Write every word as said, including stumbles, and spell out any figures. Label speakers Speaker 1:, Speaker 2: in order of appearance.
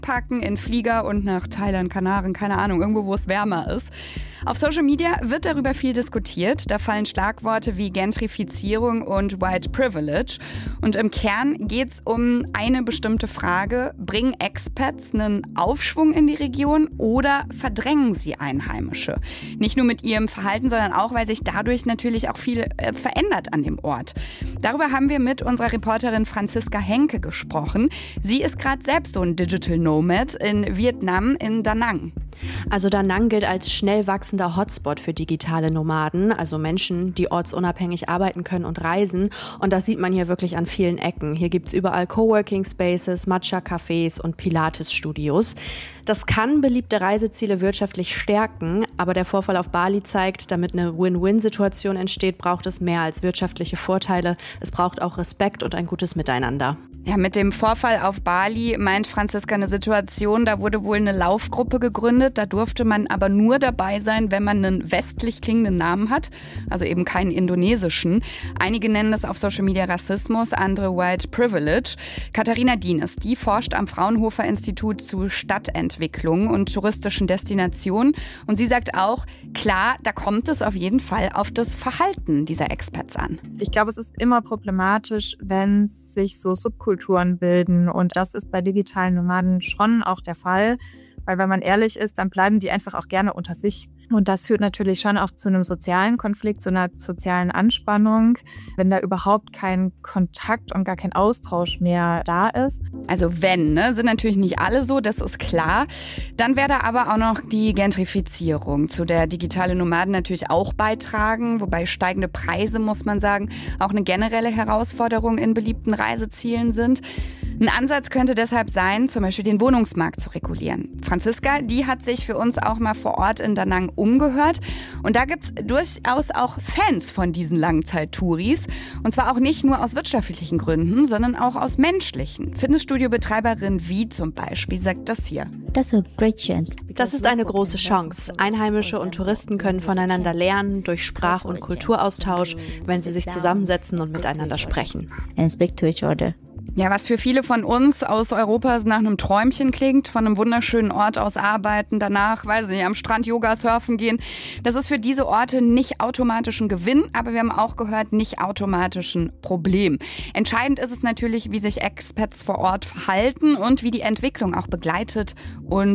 Speaker 1: packen in Flieger und nach Thailand, Kanaren, keine Ahnung, irgendwo, wo es wärmer ist. Auf Social Media wird darüber viel diskutiert. Da fallen Schlagworte wie Gentrifizierung und White Privilege. Und im Kern geht es um eine bestimmte Frage: Bringen Expats einen Aufschwung in die Region oder verdrängen sie Einheimische? Nicht nur mit ihrem Verhalten, sondern auch, weil sich dadurch natürlich auch viel äh, verändert an dem Ort. Darüber haben wir mit unserer Reporterin Franziska Henke gesprochen. Sie ist gerade selbst so ein Digital Nomad in Vietnam, in Da Nang.
Speaker 2: Also Da Nang gilt als schnell wachsender Hotspot für digitale Nomaden, also Menschen, die ortsunabhängig arbeiten können und reisen. Und das sieht man hier wirklich an vielen Ecken. Hier gibt es überall Coworking Spaces, Matcha-Cafés und Pilates-Studios. Das kann beliebte Reiseziele wirtschaftlich stärken, aber der Vorfall auf Bali zeigt, damit eine Win-Win-Situation entsteht, braucht es mehr als wirtschaftliche Vorteile. Es braucht auch Respekt und ein gutes Miteinander.
Speaker 1: Ja, mit dem Vorfall auf Bali meint Franziska eine Situation, da wurde wohl eine Laufgruppe gegründet. Da durfte man aber nur dabei sein, wenn man einen westlich klingenden Namen hat, also eben keinen indonesischen. Einige nennen das auf Social Media Rassismus, andere White Privilege. Katharina Dienes, die forscht am Fraunhofer Institut zu Stadtentwicklung und touristischen Destinationen. Und sie sagt auch, klar, da kommt es auf jeden Fall auf das Verhalten dieser Expats an.
Speaker 3: Ich glaube, es ist immer problematisch, wenn sich so Subkulturen bilden. Und das ist bei digitalen Nomaden schon auch der Fall. Weil wenn man ehrlich ist, dann bleiben die einfach auch gerne unter sich. Und das führt natürlich schon auch zu einem sozialen Konflikt, zu einer sozialen Anspannung, wenn da überhaupt kein Kontakt und gar kein Austausch mehr da ist.
Speaker 1: Also wenn, ne, sind natürlich nicht alle so, das ist klar. Dann wäre da aber auch noch die Gentrifizierung, zu der digitale Nomaden natürlich auch beitragen. Wobei steigende Preise, muss man sagen, auch eine generelle Herausforderung in beliebten Reisezielen sind. Ein Ansatz könnte deshalb sein, zum Beispiel den Wohnungsmarkt zu regulieren. Franziska, die hat sich für uns auch mal vor Ort in Da Nang umgehört. Und da gibt's durchaus auch Fans von diesen Langzeit-Touris. Und zwar auch nicht nur aus wirtschaftlichen Gründen, sondern auch aus menschlichen. Fitnessstudio-Betreiberin Wie zum Beispiel sagt das hier.
Speaker 2: Das ist eine große Chance. Einheimische und Touristen können voneinander lernen durch Sprach- und Kulturaustausch, wenn sie sich zusammensetzen und miteinander sprechen.
Speaker 1: Ja, was für viele von uns aus Europa nach einem Träumchen klingt, von einem wunderschönen Ort aus arbeiten, danach, weiß ich nicht, am Strand Yoga surfen gehen. Das ist für diese Orte nicht automatisch ein Gewinn, aber wir haben auch gehört, nicht automatisch ein Problem. Entscheidend ist es natürlich, wie sich Expats vor Ort verhalten und wie die Entwicklung auch begleitet und